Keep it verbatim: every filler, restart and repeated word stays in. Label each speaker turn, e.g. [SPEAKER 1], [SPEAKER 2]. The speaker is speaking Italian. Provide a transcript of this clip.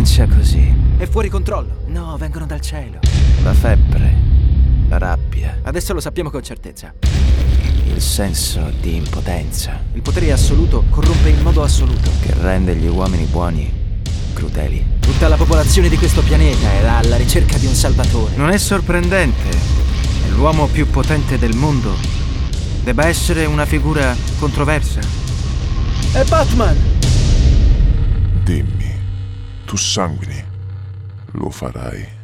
[SPEAKER 1] comincia così.
[SPEAKER 2] È fuori controllo. No, vengono dal cielo.
[SPEAKER 1] La febbre, la rabbia,
[SPEAKER 2] Adesso lo sappiamo con certezza.
[SPEAKER 1] il senso di impotenza
[SPEAKER 2] Il potere assoluto corrompe in modo assoluto.
[SPEAKER 1] che rende gli uomini buoni crudeli.
[SPEAKER 2] Tutta la popolazione di questo pianeta era alla ricerca di un salvatore.
[SPEAKER 1] Non è sorprendente che l'uomo più potente del mondo debba essere una figura controversa.
[SPEAKER 2] È Batman!
[SPEAKER 3] Dimmi, tu sanguini, lo farai.